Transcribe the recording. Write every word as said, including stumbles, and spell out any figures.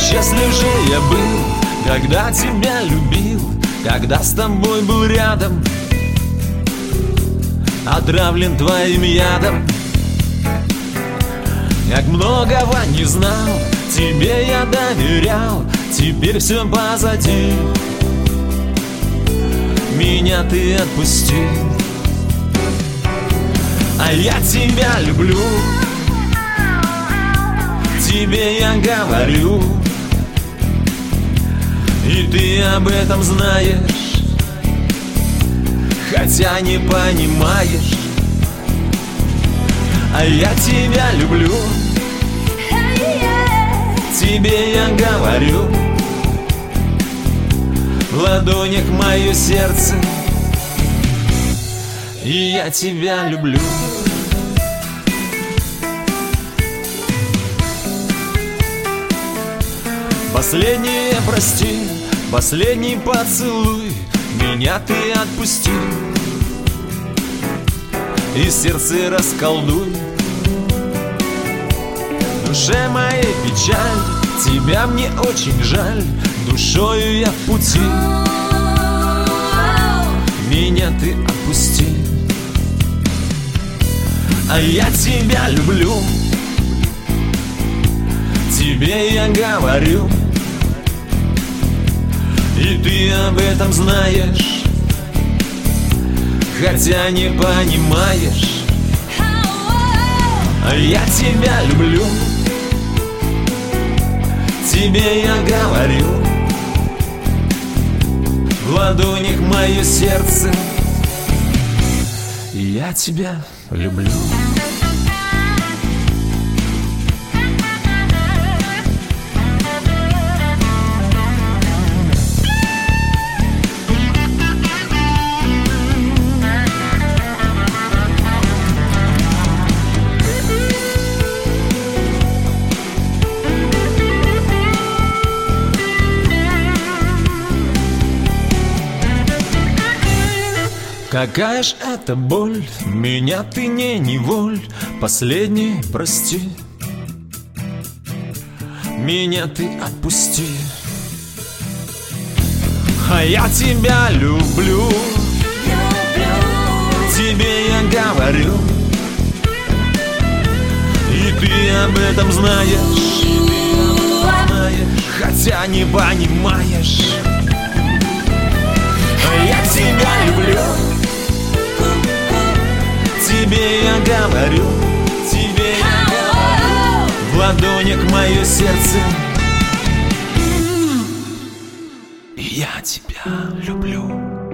счастлив же я был, когда тебя любил, когда с тобой был рядом, отравлен твоим ядом. Как многого не знал, тебе я доверял, теперь все позади. Меня ты отпустил, а я тебя люблю. Тебе я говорю, и ты об этом знаешь, хотя не понимаешь. А я тебя люблю, тебе я говорю, в ладонях мое сердце, и я тебя люблю. Последнее прости, последний поцелуй, меня ты отпусти и сердце расколдуй. В душе моей печаль, тебя мне очень жаль, душою я в пути, меня ты отпусти. А я тебя люблю, тебе я говорю, и ты об этом знаешь, хотя не понимаешь. А я тебя люблю, тебе я говорю, в ладонях мое сердце, и я тебя люблю. Какая ж это боль, меня ты не неволь, последний прости, меня ты отпусти. А я тебя люблю, тебе я говорю, и ты об этом знаешь, хотя не понимаешь. А я тебя люблю, тебе я говорю, тебе я говорю, в ладонях мое сердце, и я тебя люблю.